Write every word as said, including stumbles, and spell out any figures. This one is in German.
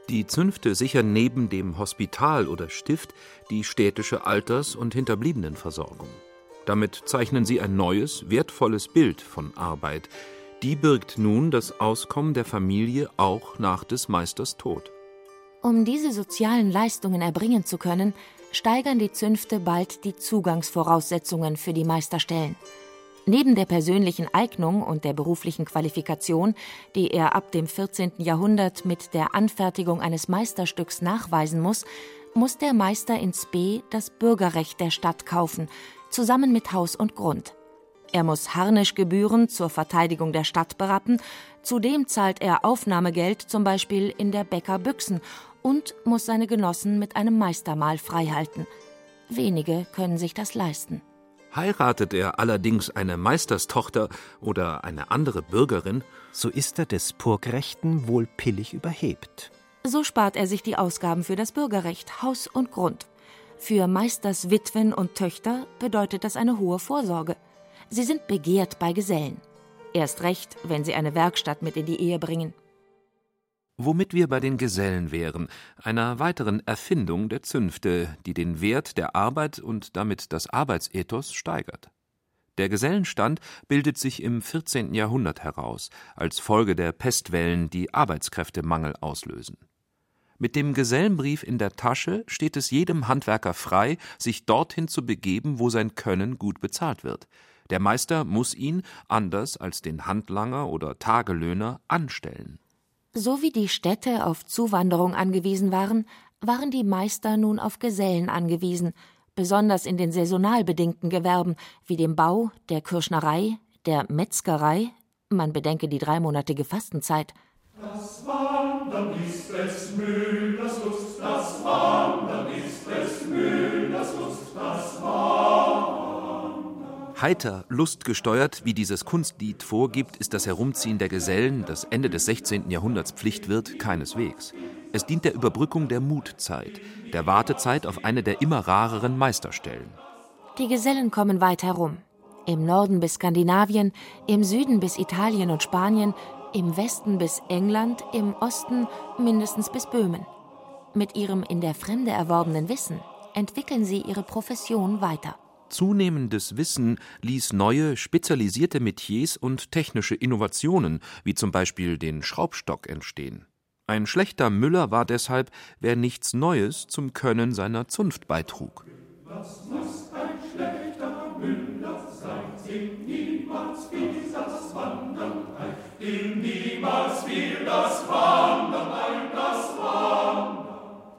Die Zünfte sichern neben dem Hospital oder Stift die städtische Alters- und Hinterbliebenenversorgung. Damit zeichnen sie ein neues, wertvolles Bild von Arbeit. Die birgt nun das Auskommen der Familie auch nach des Meisters Tod. Um diese sozialen Leistungen erbringen zu können, steigern die Zünfte bald die Zugangsvoraussetzungen für die Meisterstellen. Neben der persönlichen Eignung und der beruflichen Qualifikation, die er ab dem vierzehnten Jahrhundert mit der Anfertigung eines Meisterstücks nachweisen muss, muss der Meister in Spee das Bürgerrecht der Stadt kaufen, zusammen mit Haus und Grund. Er muss Harnischgebühren zur Verteidigung der Stadt berappen, zudem zahlt er Aufnahmegeld zum Beispiel in der Bäcker Büchsen und muss seine Genossen mit einem Meistermahl freihalten. Wenige können sich das leisten. Heiratet er allerdings eine Meisterstochter oder eine andere Bürgerin, so ist er des Purgrechten wohl pillig überhebt. So spart er sich die Ausgaben für das Bürgerrecht, Haus und Grund. Für Meisters Witwen und Töchter bedeutet das eine hohe Vorsorge. Sie sind begehrt bei Gesellen. Erst recht, wenn sie eine Werkstatt mit in die Ehe bringen. Womit wir bei den Gesellen wären, einer weiteren Erfindung der Zünfte, die den Wert der Arbeit und damit das Arbeitsethos steigert. Der Gesellenstand bildet sich im vierzehnten Jahrhundert heraus, als Folge der Pestwellen, die Arbeitskräftemangel auslösen. Mit dem Gesellenbrief in der Tasche steht es jedem Handwerker frei, sich dorthin zu begeben, wo sein Können gut bezahlt wird. Der Meister muss ihn, anders als den Handlanger oder Tagelöhner, anstellen. So wie die Städte auf Zuwanderung angewiesen waren, waren die Meister nun auf Gesellen angewiesen, besonders in den saisonal bedingten Gewerben wie dem Bau, der Kürschnerei, der Metzgerei, man bedenke die dreimonatige Fastenzeit. Das Wandern ist des Müllers Lust, das Wandern ist des Müllers Lust, das Wandern. Heiter, lustgesteuert, wie dieses Kunstlied vorgibt, ist das Herumziehen der Gesellen, das Ende des sechzehnten Jahrhunderts Pflicht wird, keineswegs. Es dient der Überbrückung der Mutzeit, der Wartezeit auf eine der immer rareren Meisterstellen. Die Gesellen kommen weit herum. Im Norden bis Skandinavien, im Süden bis Italien und Spanien, im Westen bis England, im Osten mindestens bis Böhmen. Mit ihrem in der Fremde erworbenen Wissen entwickeln sie ihre Profession weiter. Zunehmendes Wissen ließ neue, spezialisierte Metiers und technische Innovationen, wie zum Beispiel den Schraubstock, entstehen. Ein schlechter Müller war deshalb, wer nichts Neues zum Können seiner Zunft beitrug.